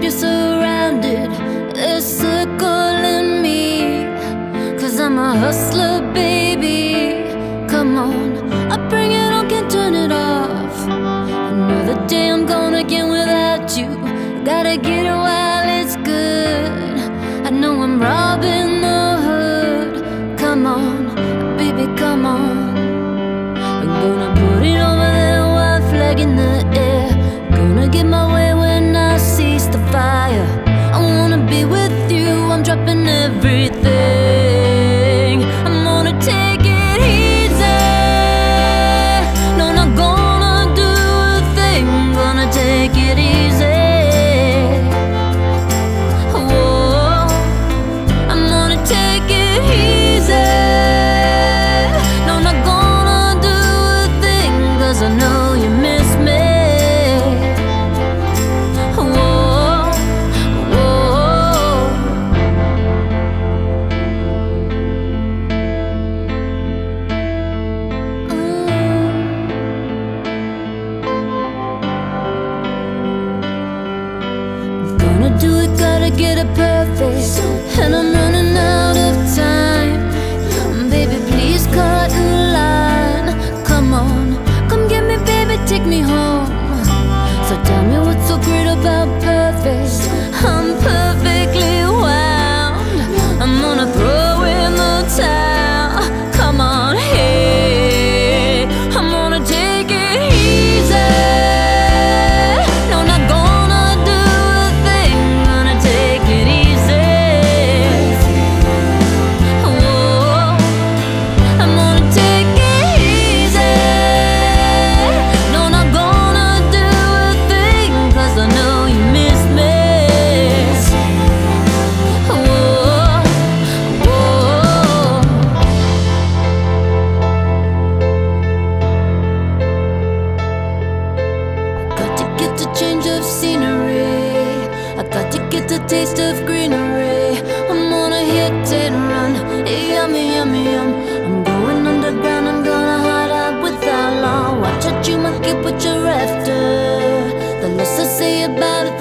keep you surrounded. They're circling me, 'cause I'm a hustler, baby. Come on, I bring it on, can't turn it off. Another day I'm gone again without you. Gotta get it while it's good. I know I'm robbing the hood. Come on, baby, come on. I'm gonna put it over there, white flag in the air. Gonna get my way when I cease the fire. I wanna be with you, I'm dropping everything. I'm gonna take it easy. No, not gonna do a thing. Gonna take it easy. Whoa, I'm gonna take it easy. No, not gonna do a thing, 'cause I know you miss me. Gonna do it, gotta get it perfect. And I'm running out of time. Baby, please cut in line. Come on, come get me, baby, take me home. So tell me what's so great about perfect. I'm perfectly wound. I'm gonna throw in the towel. Come on, hey, I'm gonna take it easy. No, not gonna do a thing. Gonna take it easy. Whoa, I'm gonna take it easy. No, not gonna do a thing, 'cause I know you miss me. Whoa, whoa. Got to get the change of scenery. I got to get the taste of greenery. I'm gonna hit and run. Yummy, yummy, yum. I'm going underground. I'm gonna hide out without law. Watch out, you might get what you're after. The less I say about it,